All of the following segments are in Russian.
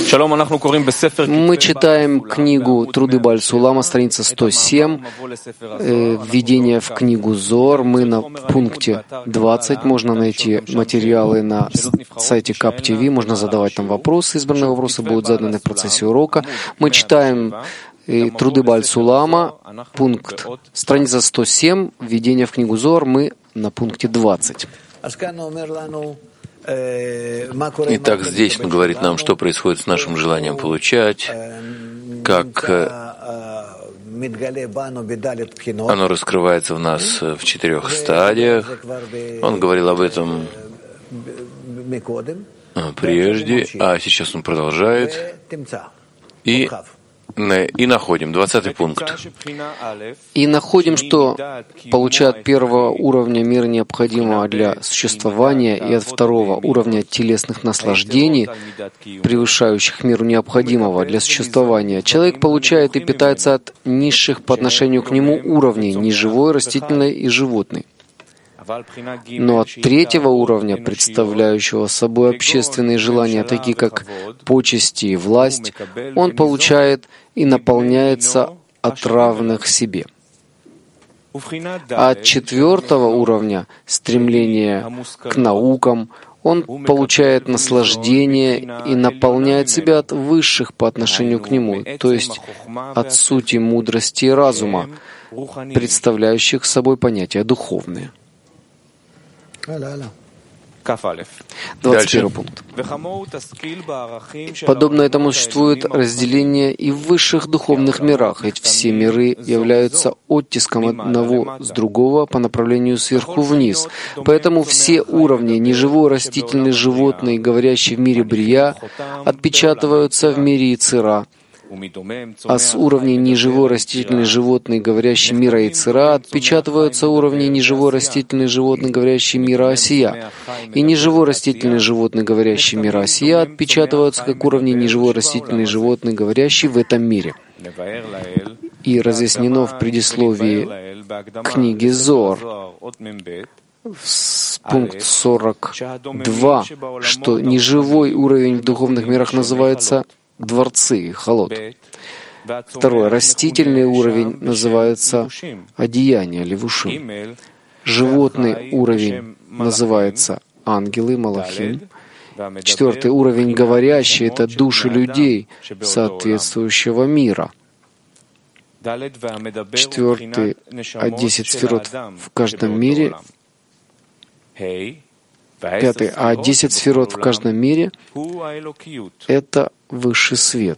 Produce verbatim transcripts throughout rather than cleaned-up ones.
Мы читаем книгу «Труды Бааль Сулама», страница сто семь, э, введение в книгу Зоар. Мы на пункте двадцать. Можно найти материалы на сайте КАП ТВ, можно задавать там вопросы. Избранные вопросы будут заданы в процессе урока. Мы читаем э, «Труды Бааль Сулама», пункт, страница сто семь, введение в книгу Зоар. Мы на пункте двадцать. Итак, здесь он говорит нам, что происходит с нашим желанием получать, как оно раскрывается в нас в четырех стадиях. Он говорил об этом прежде, а сейчас он продолжает. И И находим, двадцатый пункт. И находим, что получая первого уровня мира необходимого для существования и от второго уровня телесных наслаждений, превышающих миру необходимого для существования, человек получает и питается от низших по отношению к нему уровней, неживой, растительной и животной. Но от третьего уровня, представляющего собой общественные желания, такие как почести и власть, он получает и наполняется от равных себе. А от четвертого уровня, стремления к наукам, он получает наслаждение и наполняет себя от высших по отношению к нему, то есть от сути мудрости и разума, представляющих собой понятия духовные. двадцать первый пункт. Подобно этому существует разделение и в высших духовных мирах, ведь все миры являются оттиском одного с другого по направлению сверху вниз. Поэтому все уровни, неживой, растительный, животный, говорящий в мире Брия, отпечатываются в мире Яцера, а с уровней неживой, растительный, животный, говорящий мира Яцера, отпечатываются уровни неживой, растительный, животный, говорящий мира Осия. И неживой, растительный, животный, говорящий мира Осия отпечатываются как уровни неживой, растительный, животный, говорящий в этом мире. И разъяснено в предисловии книги Зоар, пункт сорок два, что неживой уровень в духовных мирах называется дворцы, халот. Второй, растительный уровень называется одеяние, левушим. Животный уровень называется ангелы, малахим. Четвертый уровень говорящий — это души людей соответствующего мира. Четвертый, а десять сферот в каждом мире. Пятый, а десять сферот в каждом мире — это высший свет,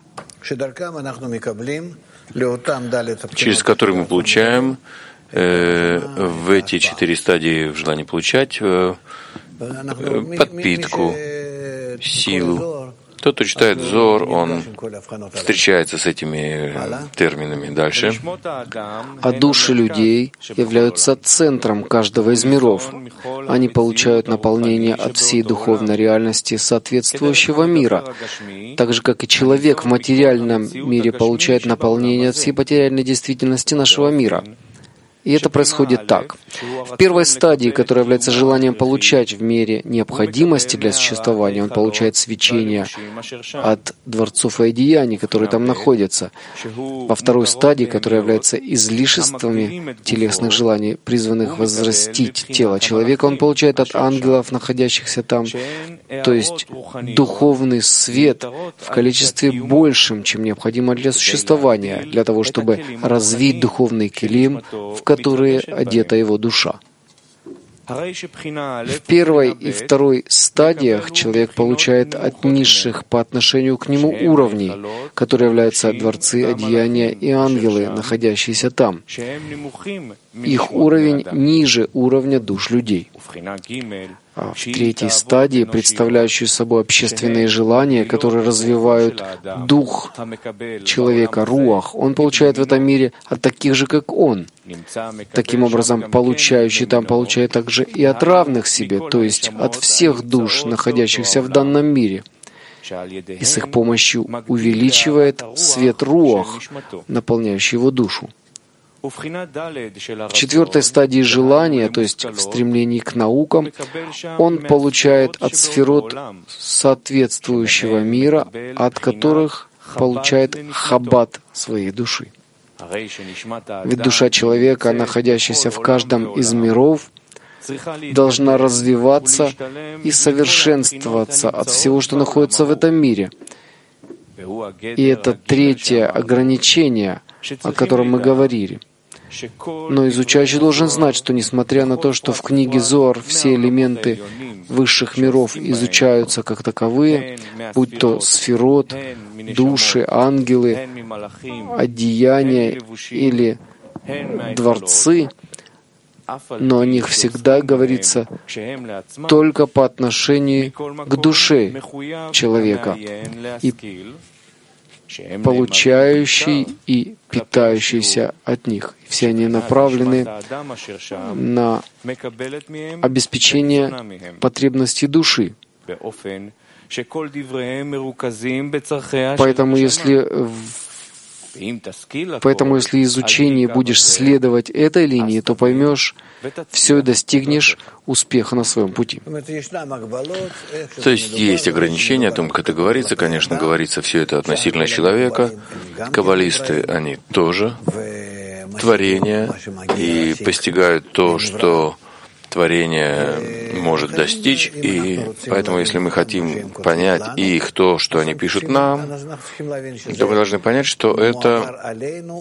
через который мы получаем э, в эти четыре стадии в желании получать э, подпитку, силу. Тот, кто читает Зоар, он встречается с этими терминами. Дальше. А души людей являются центром каждого из миров. Они получают наполнение от всей духовной реальности соответствующего мира, так же, как и человек в материальном мире получает наполнение от всей материальной действительности нашего мира. И это происходит так. В первой стадии, которая является желанием получать в мире необходимости для существования, он получает свечение от дворцов и одеяний, которые там находятся. Во второй стадии, которая является излишествами телесных желаний, призванных возрастить тело человека, он получает от ангелов, находящихся там, то есть духовный свет в количестве большем, чем необходимо для существования, для того, чтобы развить духовный килим, в которые одета его душа. В первой и второй стадиях человек получает от низших по отношению к нему уровней, которые являются дворцы, одеяния и ангелы, находящиеся там. Их уровень ниже уровня душ людей. А в третьей стадии, представляющей собой общественные желания, которые развивают дух человека, руах, он получает в этом мире от таких же, как он. Таким образом, получающий там получает также и от равных себе, то есть от всех душ, находящихся в данном мире. И с их помощью увеличивает свет руах, наполняющий его душу. В четвертой стадии желания, то есть в стремлении к наукам, он получает от сферот соответствующего мира, от которых получает хаббат своей души. Ведь душа человека, находящаяся в каждом из миров, должна развиваться и совершенствоваться от всего, что находится в этом мире. И это третье ограничение, о котором мы говорили. Но изучающий должен знать, что несмотря на то, что в книге Зоар все элементы высших миров изучаются как таковые, будь то сферот, души, ангелы, одеяния или дворцы, но о них всегда говорится только по отношению к душе человека и получающий и питающийся от них. Все они направлены на обеспечение потребностей души. Поэтому если Поэтому, если изучение будешь следовать этой линии, то поймешь все и достигнешь успеха на своем пути. То есть есть ограничения, о том, как это говорится. Конечно, говорится все это относительно человека. Каббалисты, они тоже творение и постигают то, что творение может достичь, и поэтому, если мы хотим понять их то, что они пишут нам, то мы должны понять, что это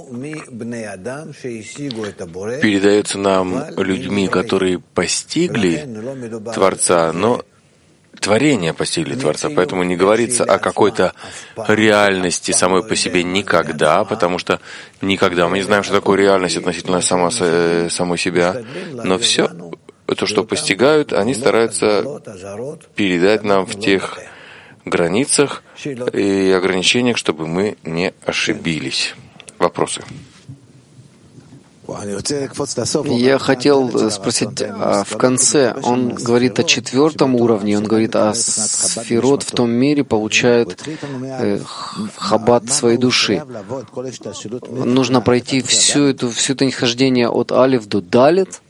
передается нам людьми, которые постигли Творца, но творение постигли Творца, поэтому не говорится о какой-то реальности самой по себе никогда, потому что никогда мы не знаем, что такое реальность относительно сама, самой себя, но все то, что постигают, они стараются передать нам в тех границах и ограничениях, чтобы мы не ошибились. Вопросы? Я хотел спросить, а в конце он говорит о четвертом уровне, он говорит о сферот в том мире получает э, хаббат своей души. Нужно пройти всю эту, все это нисхождение от алиф до далит.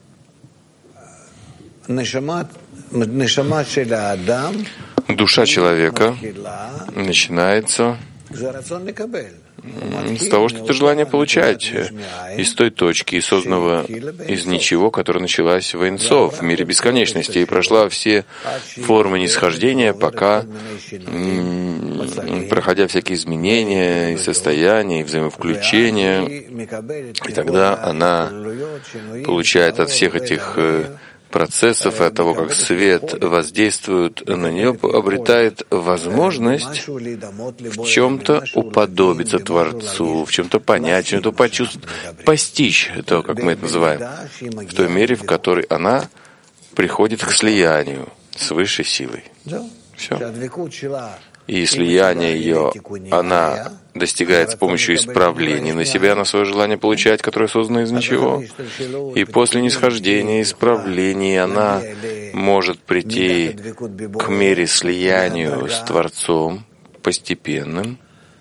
Душа человека начинается с того, что это желание получать, из той точки, созданного из ничего, которая началась в Эйн Соф, в мире бесконечности, и прошла все формы нисхождения, пока, проходя всякие изменения, и состояния, и взаимовключения, и тогда она получает от всех этих процессов и от того, как свет воздействует на нее, обретает возможность в чем-то уподобиться Творцу, в чем-то понять, в чем-то почувствовать, постичь то, как мы это называем, в той мере, в которой она приходит к слиянию с высшей силой. Все. И слияние ее, она достигает с помощью исправления на себя, на свое желание получать, которое создано из ничего. И после нисхождения, исправления, она может прийти к мере слиянию с Творцом постепенным.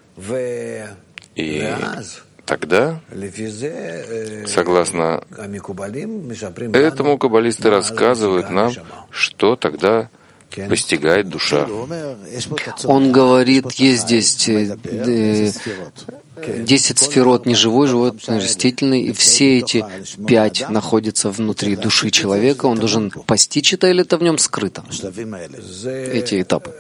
И тогда, согласно этому, каббалисты рассказывают нам, что тогда постигает душа. Он говорит, есть здесь э, десять сферот неживой, животный, растительный, и все эти пять находятся внутри души человека. Он должен постичь это, или это в нем скрыто? Эти этапы.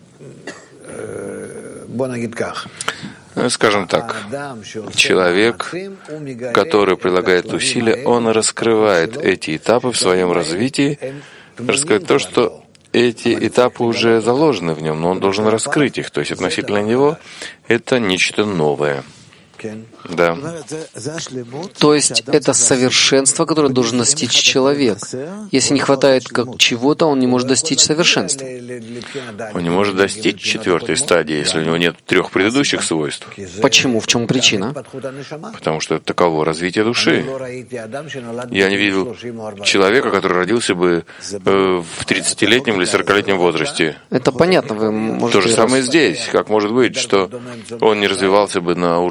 Скажем так, человек, который прилагает усилия, он раскрывает эти этапы в своем развитии, раскрывает то, что эти этапы уже заложены в нем, но он должен раскрыть их. То есть относительно него это нечто новое. Да. То есть это совершенство, которое должен достичь человек. Если не хватает как чего-то, он не может достичь совершенства. Он не может достичь четвертой стадии, если у него нет трех предыдущих свойств. Почему? В чем причина? Потому что это таково развитие души. Я не видел человека, который родился бы в тридцатилетнем или сорокалетнем возрасте. Это понятно. Вы можете... То же самое здесь. Как может быть, что он не развивался бы на уровнях ниже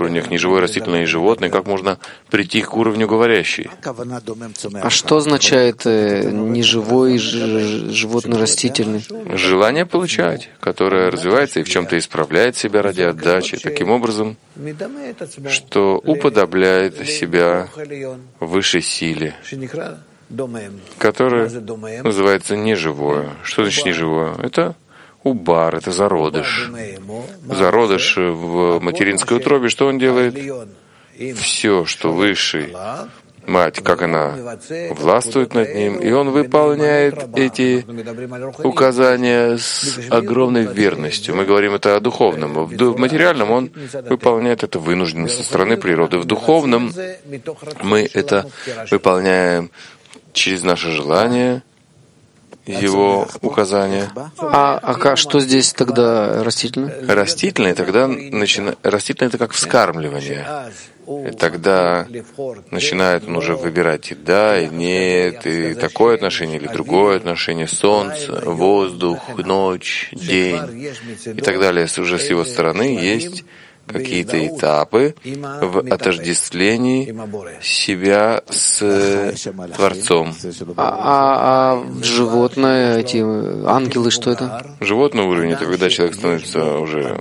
неживое, растительное и животное, как можно прийти к уровню говорящей? А что означает э, неживой, животный, растительный? Желание получать, которое развивается и в чем-то исправляет себя ради отдачи, таким образом, что уподобляет себя высшей силе, которая называется неживое. Что значит неживое? Это убар, это зародыш. Зародыш в материнской утробе, что он делает? Все, что высший, мать, как она властвует над ним, и он выполняет эти указания с огромной верностью. Мы говорим это о духовном. В материальном он выполняет это вынужденно со стороны природы. В духовном мы это выполняем через наше желание, его указания. А, а что здесь тогда растительное? Растительное тогда начина... растительное это как вскармливание. И тогда начинает он уже выбирать и да, и нет, и такое отношение или другое отношение, солнце, воздух, ночь, день и так далее. Уже с его стороны есть какие-то этапы в отождествлении себя с Творцом. А, а, а животное, эти ангелы, что это? Животный уровень — это когда человек становится уже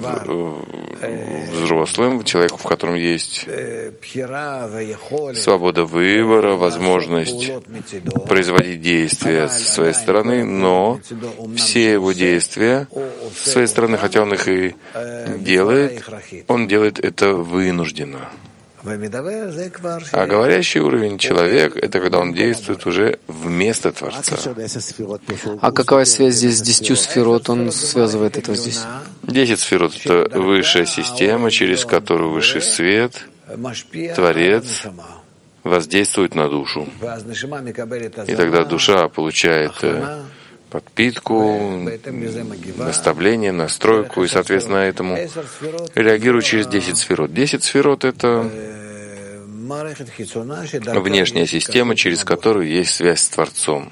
взрослым, человеком, в котором есть свобода выбора, возможность производить действия со своей стороны, но все его действия со своей стороны, хотя он их и делает, он делает это вынужденно. А говорящий уровень человек — это когда он действует уже вместо Творца. А какая связь здесь с десятью сферот? Он связывает это здесь. Десять сферот — это высшая система, через которую высший свет, Творец, воздействует на душу. И тогда душа получает подпитку, наставление, настройку, и, соответственно, этому реагирует через десять сферот. Десять сферот — это внешняя система, через которую есть связь с Творцом.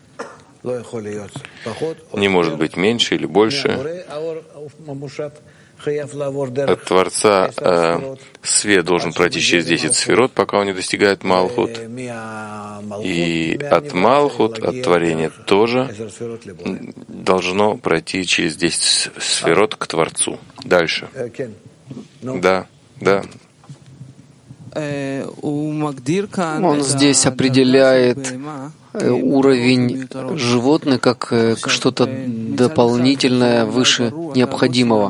Не может быть меньше или больше. От Творца э, свет должен пройти через десять сферот, пока он не достигает Малхут. И от Малхут, от творения тоже должно пройти через десять сферот к Творцу. Дальше. Да, да. Он здесь определяет уровень животных как что-то дополнительное выше необходимого.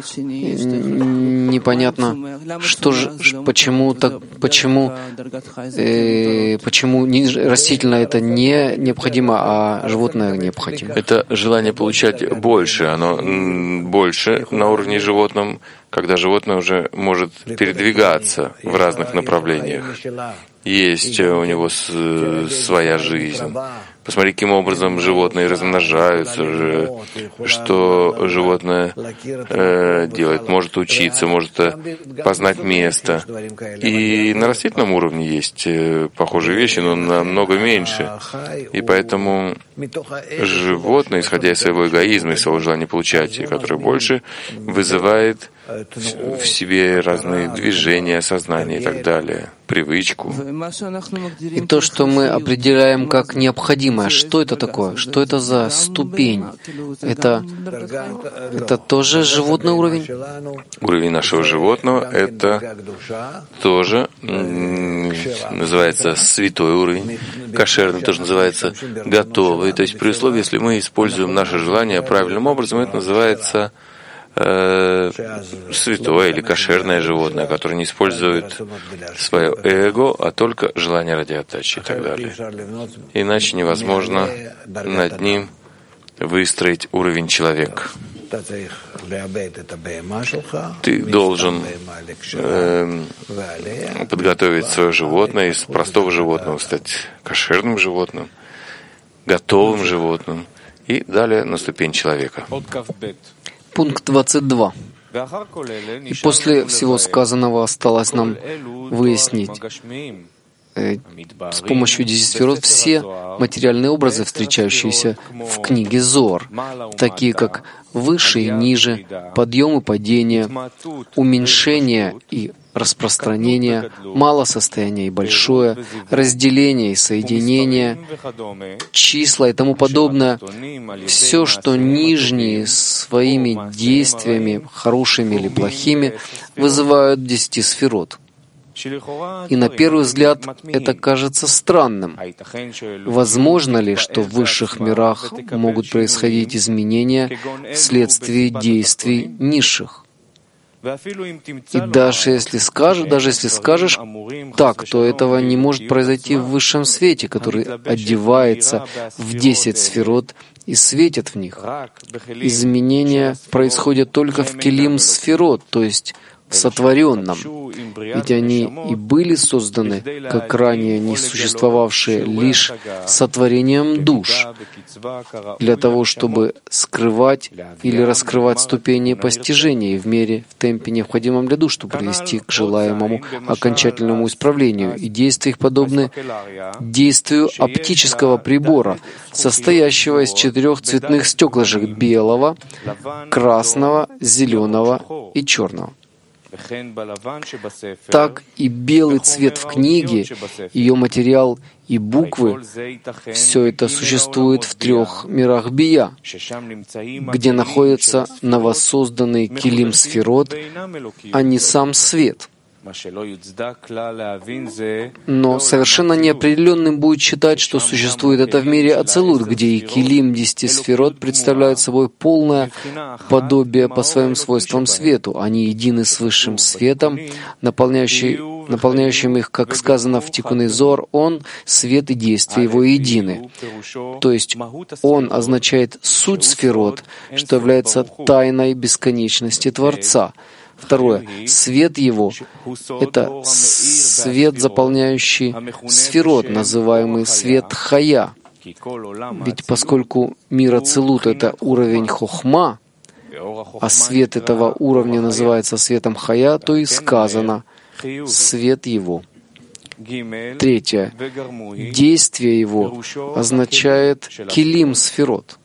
Непонятно, что же, почему так, почему, э, почему не, растительное это не необходимо, а животное необходимо. Это желание получать больше, оно больше на уровне животном, когда животное уже может передвигаться в разных направлениях. Есть у него своя жизнь. Посмотри, каким образом животные размножаются, что животное э, делает, может учиться, может познать место. И на растительном уровне есть похожие вещи, но намного меньше. И поэтому животное, исходя из своего эгоизма и своего желания получать, которое больше, вызывает в себе разные движения, сознание и так далее, привычку. И то, что мы определяем как необходимое, что это такое? Что это за ступень? Это, это тоже животный уровень? Уровень нашего животного — это тоже называется святой уровень, кошерный тоже называется готовый. То есть при условии, если мы используем наше желание правильным образом, это называется святое или кошерное животное, которое не использует свое эго, а только желание ради отдачи и так далее. Иначе невозможно над ним выстроить уровень человека. Ты должен э, подготовить свое животное, из простого животного стать кошерным животным, готовым животным, и далее на ступень человека. Пункт двадцать два. И после всего сказанного осталось нам выяснить, с помощью десяти сферот все материальные образы, встречающиеся в книге Зоар, такие как выше и ниже, подъем и падение, уменьшение и распространение, мало состояние и большое, разделение и соединение, числа и тому подобное, все, что нижние своими действиями, хорошими или плохими, вызывают десяти сферот. И на первый взгляд это кажется странным. Возможно ли, что в высших мирах могут происходить изменения вследствие действий низших? И даже если скажешь, даже если скажешь так, то этого не может произойти в высшем свете, который одевается в десять сферот и светит в них. Изменения происходят только в келим сферот, то есть в сотворенном, ведь они и были созданы, как ранее не существовавшие, лишь сотворением душ, для того, чтобы скрывать или раскрывать ступени постижения в мере, в темпе, необходимом для душ, чтобы привести к желаемому окончательному исправлению. И действия их подобны действию оптического прибора, состоящего из четырех цветных стеклышек — белого, красного, зеленого и черного. Так и белый цвет в книге, ее материал и буквы — все это существует в трех мирах бия, где находятся новосозданные килим сферот, а не сам свет. Но совершенно неопределенным будет считать, что существует это в мире Ацилут, где и килим десяти сферот представляют собой полное подобие по своим свойствам свету. Они едины с высшим светом, наполняющий, наполняющим их, как сказано в Тикуне Зоар, он, свет и действия его едины. То есть он означает суть сферот, что является тайной бесконечности Творца. Второе. Свет его — это свет, заполняющий сферот, называемый свет Хая. Ведь поскольку мир Ацилут — это уровень Хохма, а свет этого уровня называется светом Хая, то и сказано «свет его». Третье. Действие его означает килим сферот.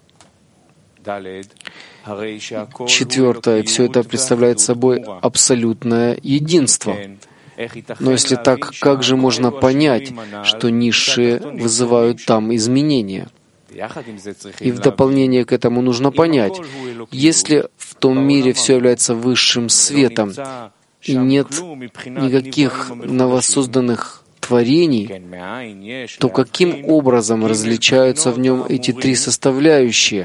Четвертое. Все это представляет собой абсолютное единство. Но если так, как же можно понять, что низшие вызывают там изменения? И в дополнение к этому нужно понять, если в том мире все является высшим светом и нет никаких новосозданных творений, то каким образом различаются в нем эти три составляющие,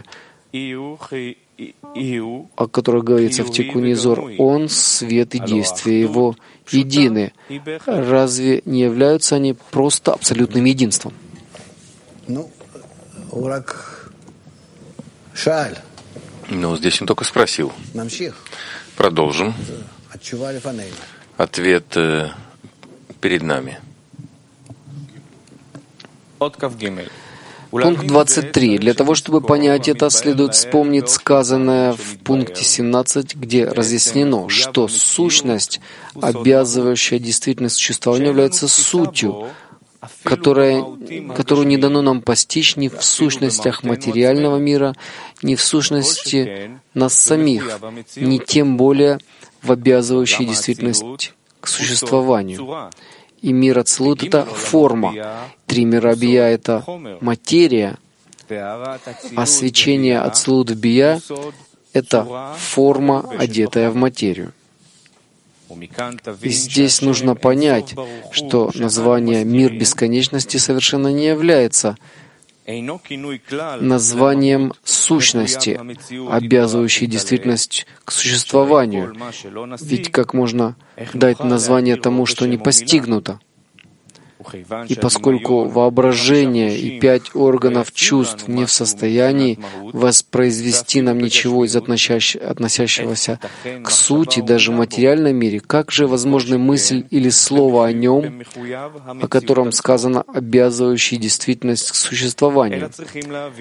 о которых говорится в Тикуне Зоар? Он, свет и действия его едины. Разве не являются они просто абсолютным единством? Ну, здесь он только спросил. Продолжим. Ответ э, перед нами. Пункт двадцать три. Для того, чтобы понять это, следует вспомнить сказанное в пункте семнадцать, где разъяснено, что сущность, обязывающая действительное существование, является сутью, которая, которую не дано нам постичь ни в сущностях материального мира, ни в сущности нас самих, ни тем более в обязывающей действительность к существованию. И мир Ацилут — это форма, три мира Бия — это материя, а свечение Ацилут в Бия — это форма, одетая в материю. И здесь нужно понять, что название «мир бесконечности» совершенно не является названием сущности, обязывающей действительность к существованию. Ведь как можно дать название тому, что не постигнуто? И поскольку воображение и пять органов чувств не в состоянии воспроизвести нам ничего из относящегося к сути, даже в материальном мире, как же возможна мысль или слово о нем, о котором сказано обязывающий действительность к существованию?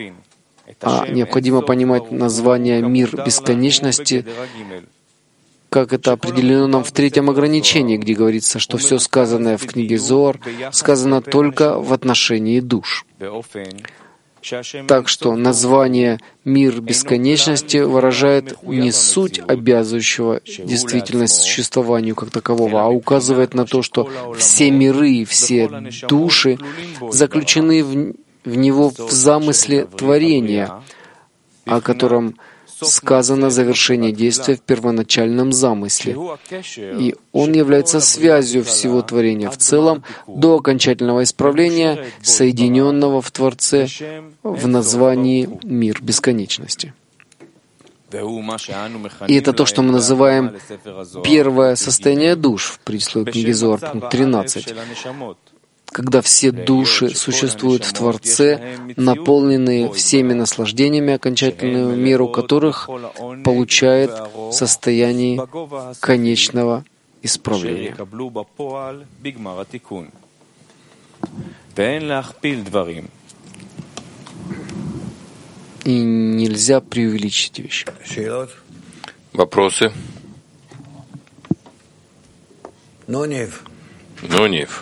А необходимо понимать название «мир бесконечности», как это определено нам в третьем ограничении, где говорится, что все сказанное в книге Зоар сказано только в отношении душ. Так что название «Мир бесконечности» выражает не суть обязывающего действительность существованию как такового, а указывает на то, что все миры и все души заключены в, в него в замысле творения, о котором сказано завершение действия в первоначальном замысле. И он является связью всего творения в целом до окончательного исправления, соединенного в Творце в названии «Мир бесконечности». И это то, что мы называем первое состояние душ в предисловии книги Зоар, пункт тринадцать. Когда все души существуют в Творце, наполненные всеми наслаждениями, окончательную меру которых получает в состоянии конечного исправления. И нельзя преувеличить вещи. Вопросы? Нунев. Нунев.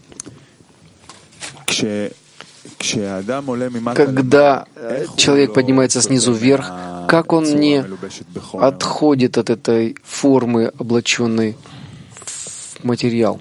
Когда человек поднимается снизу вверх, как он не отходит от этой формы, облаченной в материал?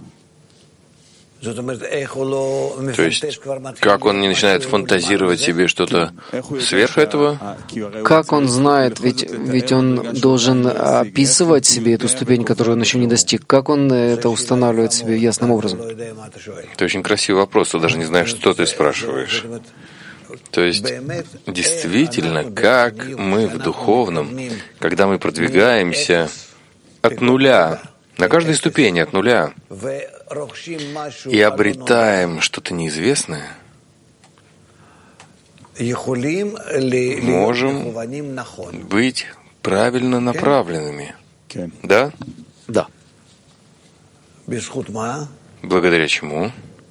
То есть, как он не начинает фантазировать себе что-то сверх этого? Как он знает, ведь, ведь он должен описывать себе эту ступень, которую он еще не достиг. Как он это устанавливает себе ясным образом? Это очень красивый вопрос, ты даже не знаешь, что ты спрашиваешь. То есть, действительно, как мы в духовном, когда мы продвигаемся от нуля, на каждой ступени от нуля, и обретаем что-то неизвестное, можем быть правильно направленными. Да? Да. Благодаря чему?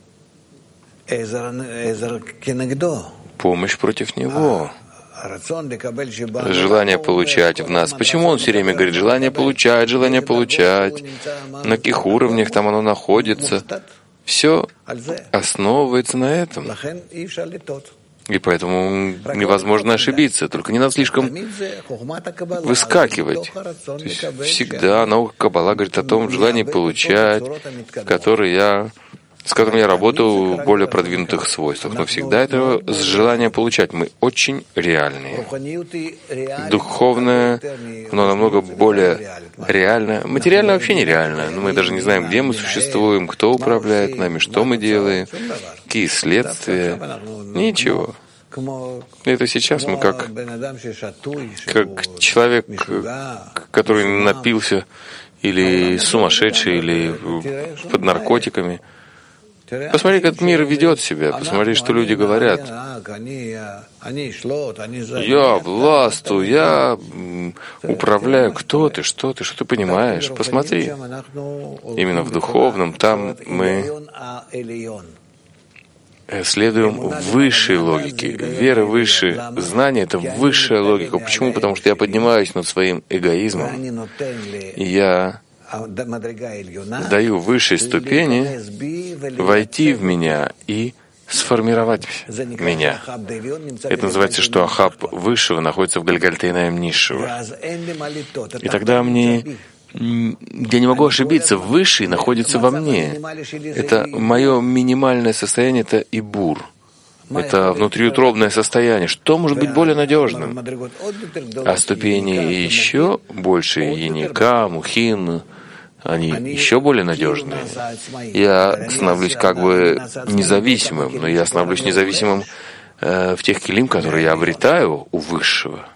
Помощь против него. Желание получать в нас. Почему он все время говорит желание получать, желание получать? На каких уровнях там оно находится? Все основывается на этом. И поэтому невозможно ошибиться. Только не надо слишком выскакивать. То есть всегда наука Каббала говорит о том желании получать, который я... с которым я работаю в более продвинутых свойствах. Но всегда это с желанием получать. Мы очень реальные. Духовное, оно намного более реально. Материально вообще нереально. Но мы даже не знаем, где мы существуем, кто управляет нами, что мы делаем, какие следствия. Ничего. Это сейчас мы как, как человек, который напился, или сумасшедший, или под наркотиками. Посмотри, как мир ведет себя, посмотри, что люди говорят. Я властвую, я управляю. Кто ты, что ты, что ты понимаешь? Посмотри. Именно в духовном, там мы следуем высшей логике. Вера выше знания — это высшая логика. Почему? Потому что я поднимаюсь над своим эгоизмом. И я даю высшей ступени войти в меня и сформировать меня. Это называется, что Ахаб высшего находится в Гальгальтейнаем низшего. И тогда мне... Я не могу ошибиться, высший находится во мне. Это мое минимальное состояние, это ибур. Это внутриутробное состояние. Что может быть более надежным? А ступени еще больше, Еника, Мухин, они еще более надежные. Я становлюсь как бы независимым, но я становлюсь независимым э, в тех килим, которые я обретаю у Высшего.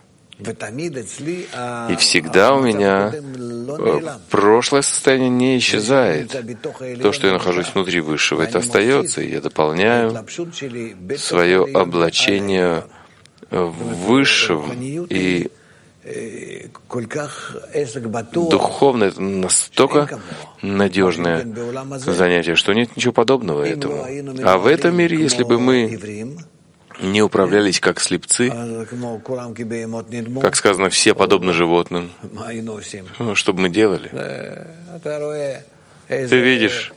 И всегда у меня прошлое состояние не исчезает. То, что я нахожусь внутри Высшего, это остается, и я дополняю свое облачение Высшего. И духовно это настолько надежное занятие, что нет ничего подобного этому. А в этом мире, если бы мы не управлялись как слепцы, как сказано, все подобны животным, ну, что бы мы делали? Ты видишь,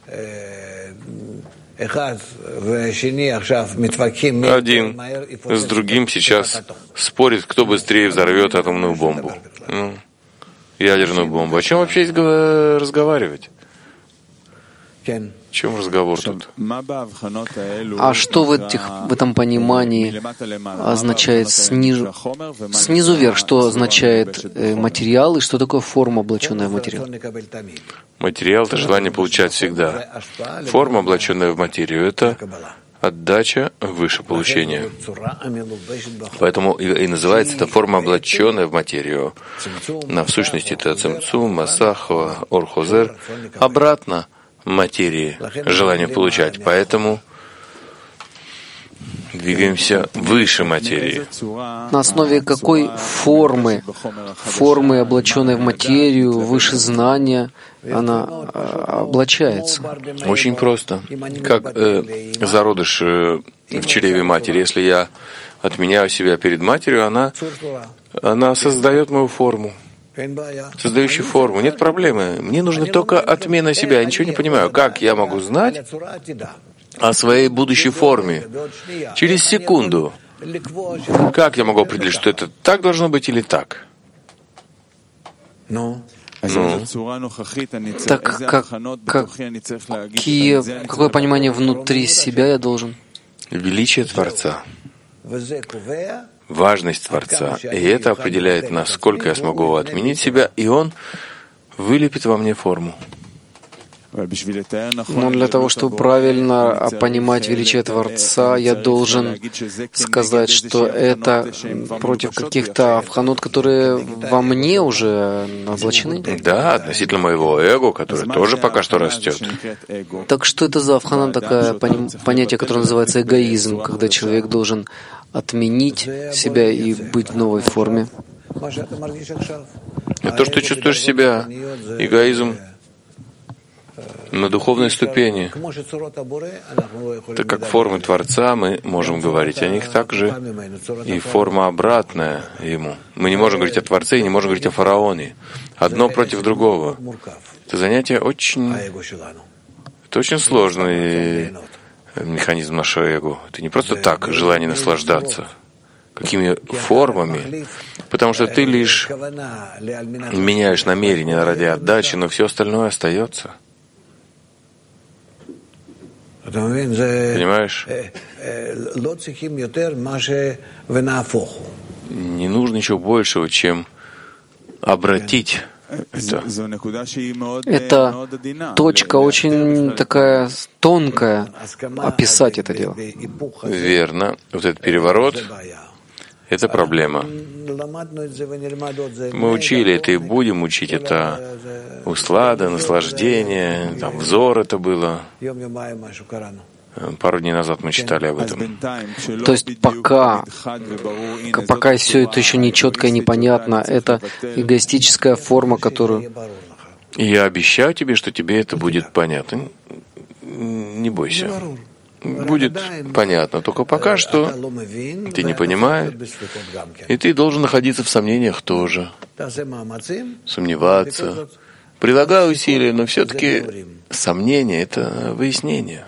один с другим сейчас спорит, кто быстрее взорвет атомную бомбу, ну, ядерную бомбу. О чем вообще есть разговаривать? В чем разговор тут? А что в, этих, в этом понимании означает снизу, снизу вверх? Что означает э, материал и что такое форма, облаченная в материал? Материал — это желание получать всегда. Форма, облаченная в материю, — это отдача выше получения. Поэтому и, и называется это форма, облаченная в материю. На в сущности это цимцум, масахова, орхозер. Обратно материи, желание получать. Поэтому двигаемся выше материи. На основе какой формы, формы, облаченной в материю, выше знания, она облачается? Очень просто. Как э, зародыш э, в чреве матери. Если я отменяю себя перед матерью, она, она создает мою форму. Создающий форму. Нет проблемы. Мне нужна только отмена себя. Я ничего не понимаю. Как я могу знать о своей будущей форме? Через секунду. Как я могу определить, что это так должно быть или так? Ну, так как, какие, какое понимание внутри себя я должен? Величие Творца. Важность Творца. И это определяет, насколько я смогу отменить себя, и Он вылепит во мне форму. Но для того, чтобы правильно понимать величие Творца, я должен сказать, что это против каких-то авханот, которые во мне уже облачены. Да, относительно моего эго, которое тоже пока что растет. Так что это за авхана, такое понятие, которое называется эгоизм, когда человек должен отменить себя и быть в новой форме? Это то, что ты чувствуешь себя, эгоизм, на духовной ступени. Так как формы Творца, мы можем говорить о них также, и форма обратная Ему. Мы не можем говорить о Творце и не можем говорить о фараоне. Одно против другого. Это занятие очень... Это очень сложный механизм нашего эго. Это не просто так желание наслаждаться. Какими формами? Потому что ты лишь меняешь намерение ради отдачи, но все остальное остается. Понимаешь? Не нужно ничего большего, чем обратить это. Это точка очень такая тонкая, описать это дело. Верно. Вот этот переворот — это проблема. Мы учили это и будем учить это. Услада, наслаждение, там, взор это было. Пару дней назад мы читали об этом. То есть пока, пока все это еще не четко и непонятно, это эгоистическая форма, которую... Я обещаю тебе, что тебе это будет понятно. Не бойся. Будет понятно. Только пока что ты не понимаешь, и ты должен находиться в сомнениях тоже. Сомневаться. Прилагаю усилия, но все-таки сомнение — это выяснение.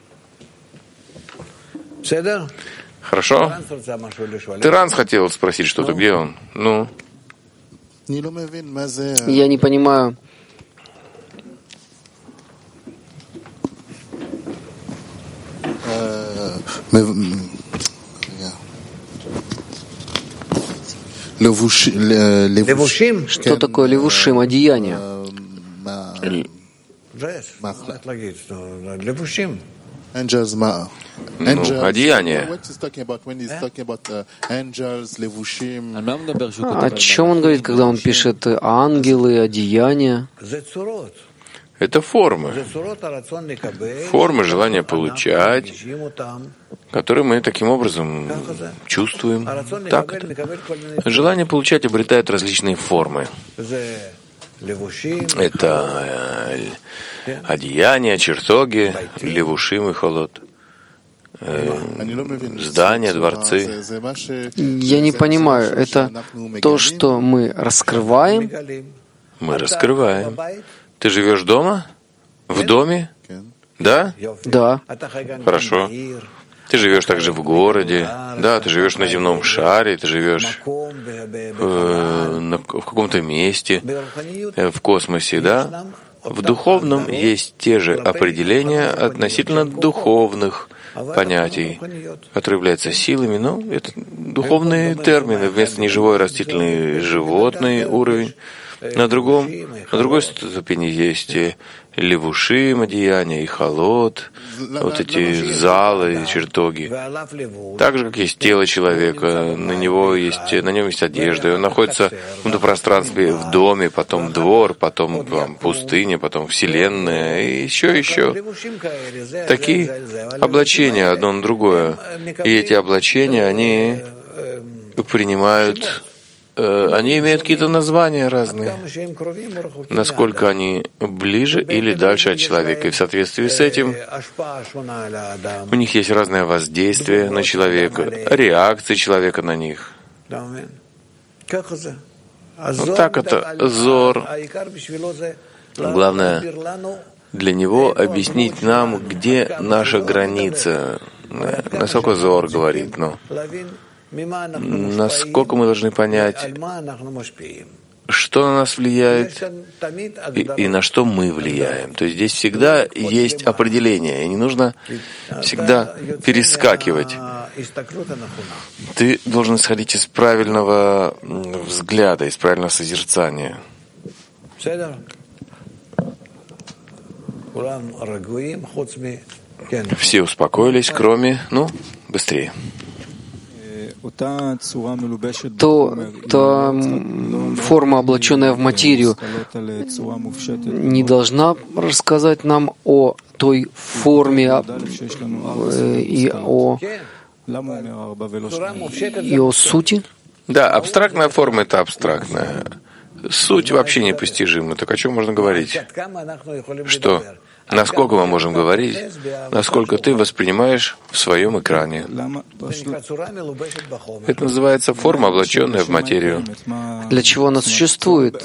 Хорошо? Ты Ранс хотел спросить что-то, где он? Ну? Я не понимаю. Что такое левушим, одеяние? Ну, одеяние. О чем он говорит, когда он пишет ангелы, одеяния? Это формы. Формы желания получать, которые мы таким образом чувствуем. Так это. Желание получать обретает различные формы. Это одеяния, чертоги, левушим и холод. здания, дворцы. Я не понимаю, это то, что мы раскрываем? Мы раскрываем. Ты живешь дома? В доме? Да? Да. Хорошо. Ты живешь также в городе, да, ты живешь на земном шаре, ты живешь э, на, в каком-то месте, э, в космосе, да. В духовном есть те же определения относительно духовных понятий, которые являются силами, но это духовные термины, вместо неживой растительный животный уровень. На другом, на другой ступени есть левушим, одеяния и холод, вот эти залы, чертоги. Так же, как есть тело человека, на него есть, на нем есть одежда, и он находится в каком-то пространстве, в доме, потом двор, потом там, пустыня, потом вселенная, и еще, еще. Такие облачения одно на другое. И эти облачения, они принимают они имеют какие-то названия разные, насколько они ближе или дальше от человека. И в соответствии с этим у них есть разное воздействие на человека, реакции человека на них. Вот так это Зор. Главное для него объяснить нам, где наша граница. Насколько Зор говорит, ну. Насколько мы должны понять, что на нас влияет и, и на что мы влияем. То есть здесь всегда есть определение, и не нужно всегда перескакивать. Ты должен исходить из правильного взгляда, из правильного созерцания. Все успокоились, кроме... Ну, быстрее. То, та форма, облаченная в материю, не должна рассказать нам о той форме и о, и о сути? Да, абстрактная форма — это абстрактная. Суть вообще непостижима. Так о чем можно говорить? Что? Насколько мы можем говорить, насколько ты воспринимаешь в своем экране. Это называется форма, облаченная в материю. Для чего она существует?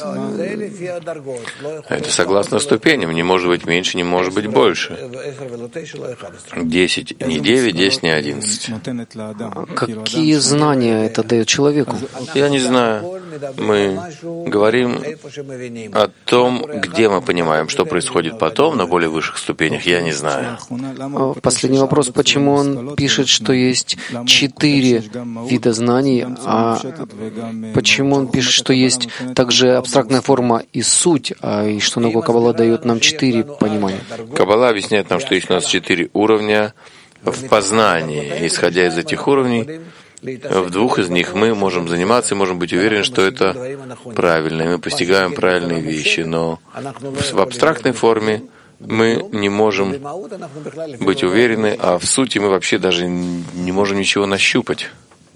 Это согласно ступеням. Не может быть меньше, не может быть больше. Десять не девять, десять не одиннадцать. Какие знания это дает человеку? Я не знаю. Мы говорим о том, где мы понимаем, что происходит потом, на более высших ступенях, я не знаю. Последний вопрос. Почему он пишет, что есть четыре вида знаний, а почему он пишет, что есть также абстрактная форма и суть, а и что наука Каббала дает нам четыре понимания? Каббала объясняет нам, что есть у нас четыре уровня в познании. Исходя из этих уровней, в двух из них мы можем заниматься и можем быть уверены, что это правильно, и мы постигаем правильные вещи. Но в абстрактной форме мы не можем быть уверены, а в сути мы вообще даже не можем ничего нащупать.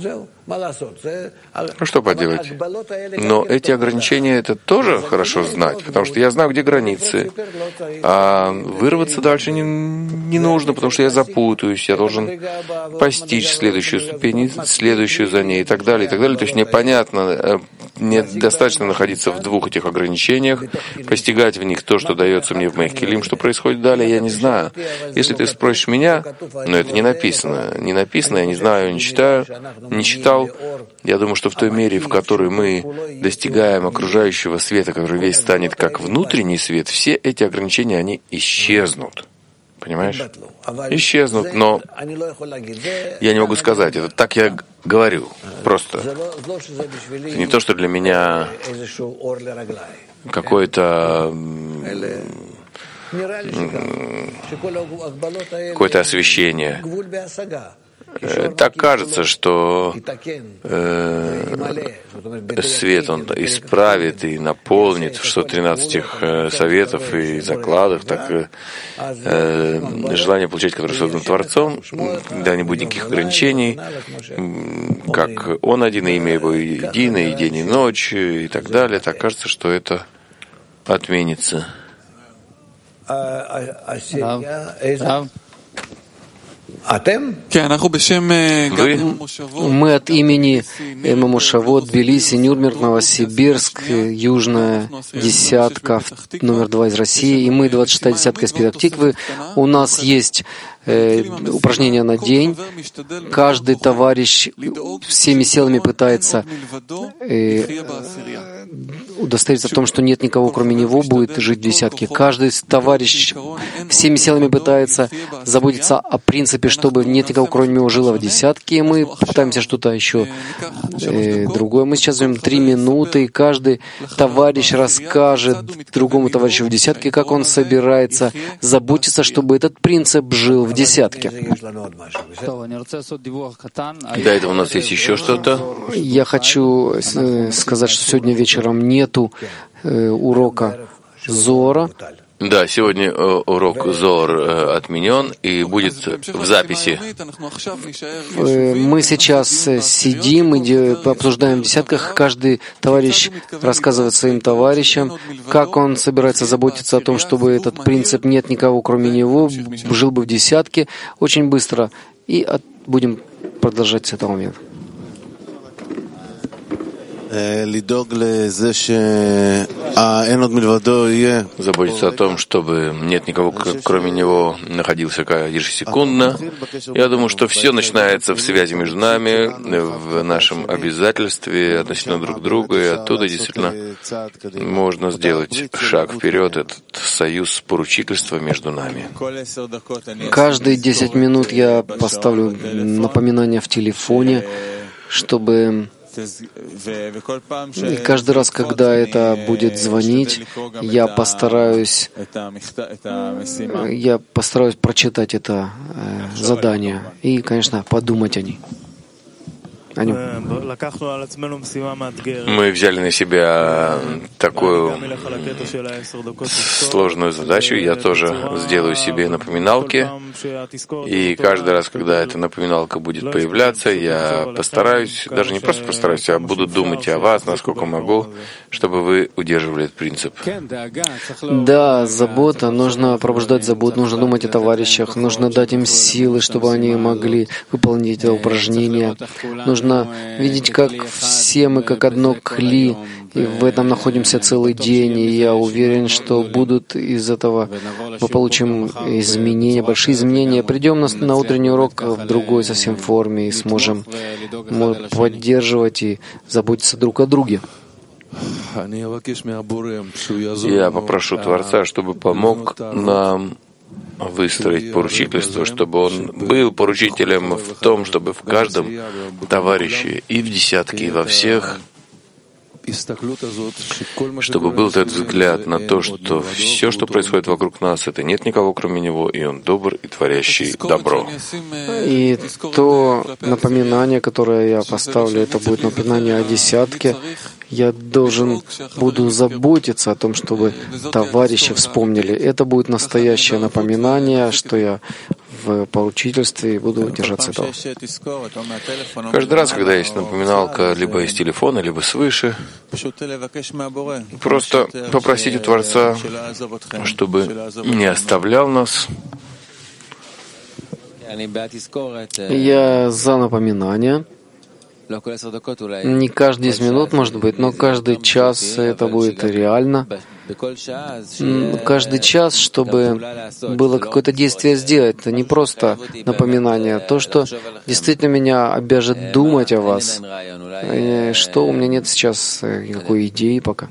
Ну что поделать? Но эти ограничения — это тоже хорошо знать, потому что я знаю, где границы. А вырваться дальше не, не нужно, потому что я запутаюсь, я должен постичь следующую ступень, следующую за ней и так далее, и так далее. То есть непонятно, мне достаточно находиться в двух этих ограничениях, постигать в них то, что дается мне в моих келим, что происходит далее, я не знаю. Если ты спросишь меня, но это не написано, не написано, я не знаю, не читаю, не читал. Я думаю, что в той мере, в которой мы достигаем окружающего света, который весь станет как внутренний свет, все эти ограничения, они исчезнут. Понимаешь? Исчезнут, но я не могу сказать. Это так я говорю. Просто. Это не то, что для меня какое-то какое-то освещение. Так кажется, что э, свет он исправит и наполнит, что тринадцать этих э, советов и закладов, так э, э, желание получать, которое создано Творцом, когда не будет никаких ограничений, как Он один, и имя Его единое, и день, и ночь, и так далее, так кажется, что это отменится. Да. Да. Мы от имени Мамушавот, Тбилиси, Нюрнберг, Новосибирск, Южная десятка, номер два из России, и мы двадцать шестая десятка из Петах-Тиквы. У нас есть э, упражнения на день. Каждый товарищ всеми силами пытается э, удостовериться в том, что нет никого, кроме него, будет жить в десятке. Каждый товарищ всеми силами пытается заботиться о принципе, чтобы нет никого, кроме него, жило в десятке. И мы пытаемся что-то еще э, другое. Мы сейчас возьмем три минуты, и каждый товарищ расскажет другому товарищу в десятке, как он собирается заботиться, чтобы этот принцип жил в десятке. До этого у нас есть еще что-то. Я хочу э, сказать, что сегодня вечером нету э, урока Зора. Да, сегодня урок Зор отменен и будет в записи. Мы сейчас сидим и обсуждаем в десятках. Каждый товарищ рассказывает своим товарищам, как он собирается заботиться о том, чтобы этот принцип «нет никого, кроме него» жил бы в десятке очень быстро. И от... будем продолжать с этого момента. Заботиться о том, чтобы нет никого, кроме него, находился ежесекундно. Я думаю, что все начинается в связи между нами, в нашем обязательстве относительно друг друга, и оттуда действительно можно сделать шаг вперед, этот союз поручительства между нами. Каждые десять минут я поставлю напоминание в телефоне, чтобы... И каждый раз, когда это будет звонить, я постараюсь, я постараюсь прочитать это э, задание и, конечно, подумать о ней. Мы взяли на себя такую сложную задачу. Я тоже сделаю себе напоминалки. И каждый раз, когда эта напоминалка будет появляться, я постараюсь, даже не просто постараюсь, а буду думать о вас, насколько могу, чтобы вы удерживали этот принцип. Да, забота. Нужно пробуждать заботу, нужно думать о товарищах, нужно дать им силы, чтобы они могли выполнить это упражнение. Нужно видеть, как все мы как одно кли, и в этом находимся целый день, и я уверен, что будут из этого, мы получим изменения, большие изменения. Придем на, на утренний урок в другой совсем форме и сможем поддерживать и заботиться друг о друге. Я попрошу Творца, чтобы помог нам выстроить поручительство, чтобы он был поручителем в том, чтобы в каждом товарище и в десятке, и во всех, чтобы был этот взгляд на то, что все, что происходит вокруг нас, это нет никого, кроме него, и он добр и творящий добро. И то напоминание, которое я поставлю, это будет напоминание о десятке. Я должен буду заботиться о том, чтобы товарищи вспомнили. Это будет настоящее напоминание, что я в поручительстве и буду держаться этого. Каждый раз, когда есть напоминалка либо из телефона, либо свыше, просто попросить у Творца, чтобы не оставлял нас. Я за напоминание. Не каждые десять минут, может быть, но каждый час это будет реально. Каждый час, чтобы было какое-то действие сделать. Это не просто напоминание, а то, что действительно меня обяжет думать о вас. Что у меня нет сейчас никакой идеи пока.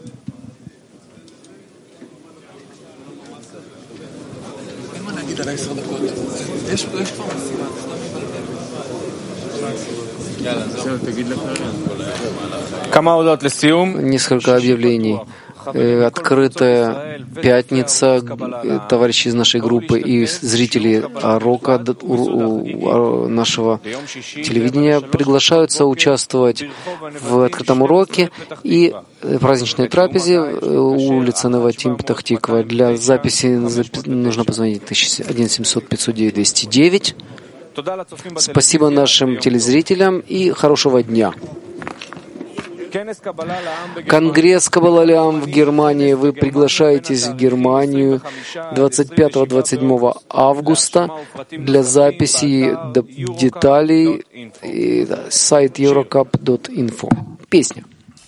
Несколько объявлений. Открытая пятница. Товарищи из нашей группы и зрители урока нашего телевидения приглашаются участвовать в открытом уроке и праздничной трапезе улица Неватим, Петах-Тиква. Для записи нужно позвонить один семьсот пятьсот девять двести девять. Спасибо нашим телезрителям и хорошего дня. Конгресс Каббала Леам в Германии. Вы приглашаетесь в Германию двадцать пятого — двадцать седьмого августа для записи деталей. И, да, сайт eurocap точка info. Песня.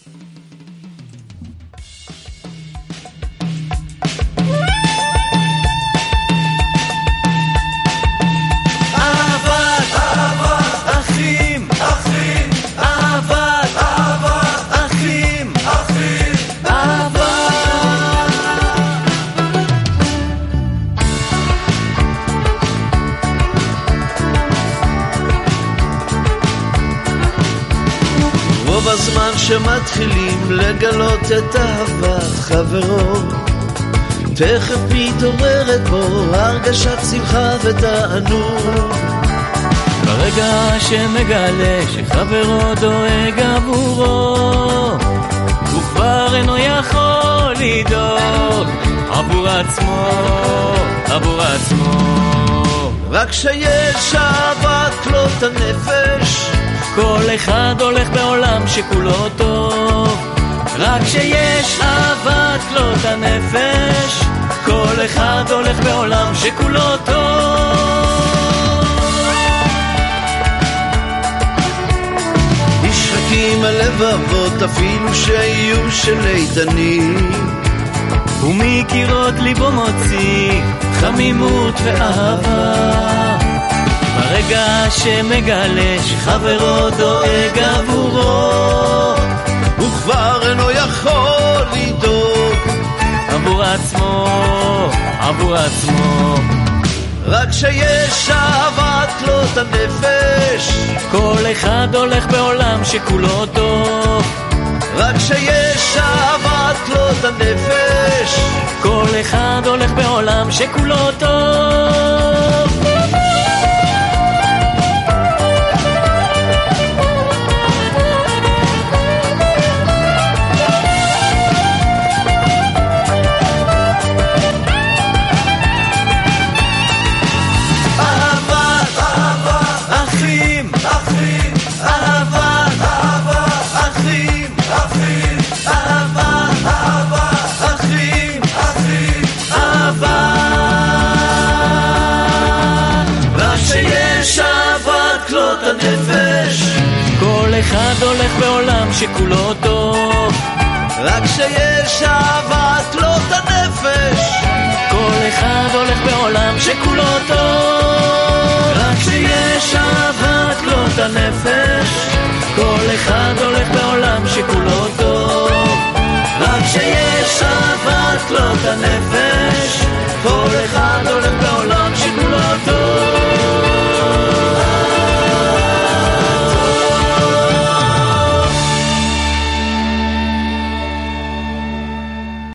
בזמן שמתחילים לגלות את אהבת חברו תכף מתעוררת בו הרגשת שמחה ותענוג ברגע שמגלה שחברו דואג עבורו הוא כבר אינו יכול לדאוג עבור עצמו, עבור עצמו רק שיש אהבת כלות הנפש כל אחד הולך בעולם שכולו טוב רק שיש אהבת כלות הנפש כל אחד הולך בעולם שכולו טוב נשחקים הלבבות אפילו שיהיו של איתנים ומקירות ליבו מוציא חמימות ואהבה ברגע שמגלה שחברו דואג עבורו הוא כבר אינו יכול לדאוג עבור עצמו, עבור עצמו רק שיש אהבת כלות הנפש כל אחד הולך בעולם שכולו טוב רק שיש אהבת כלות הנפש כל אחד הולך בעולם שכולו טוב כל אחד הולך בעולם שכולו טוב רק שיש אהבת כלות הנפש כל אחד הולך בעולם שכולו טוב רק שיש אהבת כלות הנפש כל אחד הולך בעולם שכולו טוב רק שיש אהבת כלות הנפש